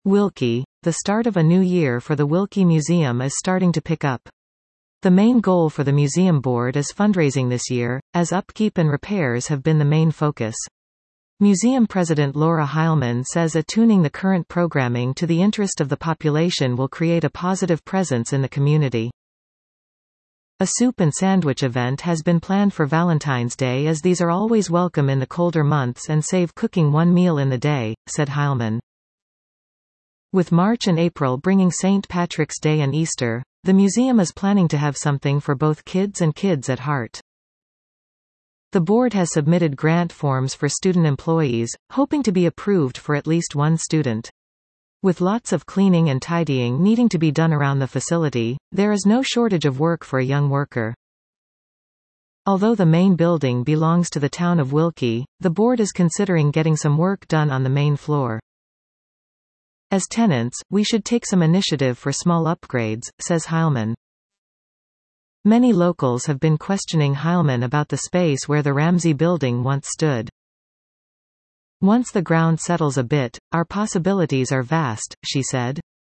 Wilkie. The start of a new year for the Wilkie Museum is starting to pick up. The main goal for the museum board is fundraising this year, as upkeep and repairs have been the main focus. Museum President Laura Heilman says attuning the current programming to the interest of the population will create a positive presence in the community. A soup and sandwich event has been planned for Valentine's Day, as these are always welcome in the colder months and save cooking one meal in the day, said Heilman. With March and April bringing St. Patrick's Day and Easter, the museum is planning to have something for both kids and kids at heart. The board has submitted grant forms for student employees, hoping to be approved for at least one student. With lots of cleaning and tidying needing to be done around the facility, there is no shortage of work for a young worker. Although the main building belongs to the town of Wilkie, the board is considering getting some work done on the main floor. As tenants, we should take some initiative for small upgrades, says Heilman. Many locals have been questioning Heilman about the space where the Ramsey building once stood. Once the ground settles a bit, our possibilities are vast, she said.